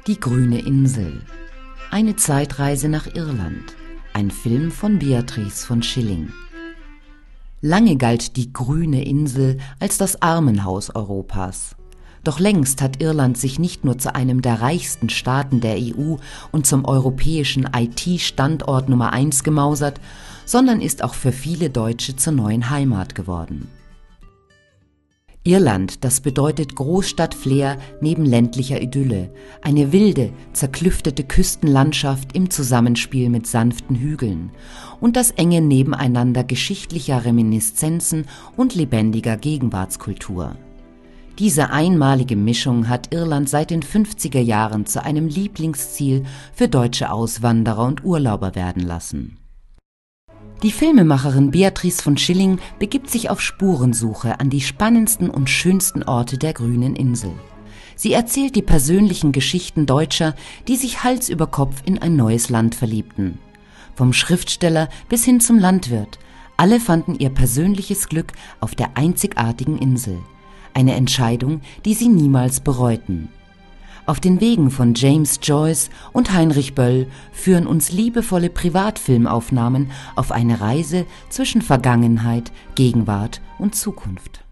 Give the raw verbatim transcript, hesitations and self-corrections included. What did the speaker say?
Die grüne Insel. Eine Zeitreise nach Irland. Ein Film von Beatrice von Schilling. Lange galt die grüne Insel als das Armenhaus Europas. Doch längst hat Irland sich nicht nur zu einem der reichsten Staaten der E U und zum europäischen I T-Standort Nummer eins gemausert, sondern ist auch für viele Deutsche zur neuen Heimat geworden. Irland, das bedeutet Großstadt-Flair neben ländlicher Idylle, eine wilde, zerklüftete Küstenlandschaft im Zusammenspiel mit sanften Hügeln und das enge Nebeneinander geschichtlicher Reminiszenzen und lebendiger Gegenwartskultur. Diese einmalige Mischung hat Irland seit den fünfziger Jahren zu einem Lieblingsziel für deutsche Auswanderer und Urlauber werden lassen. Die Filmemacherin Beatrice von Schilling begibt sich auf Spurensuche an die spannendsten und schönsten Orte der grünen Insel. Sie erzählt die persönlichen Geschichten Deutscher, die sich Hals über Kopf in ein neues Land verliebten. Vom Schriftsteller bis hin zum Landwirt, alle fanden ihr persönliches Glück auf der einzigartigen Insel. Eine Entscheidung, die sie niemals bereuten. Auf den Wegen von James Joyce und Heinrich Böll führen uns liebevolle Privatfilmaufnahmen auf eine Reise zwischen Vergangenheit, Gegenwart und Zukunft.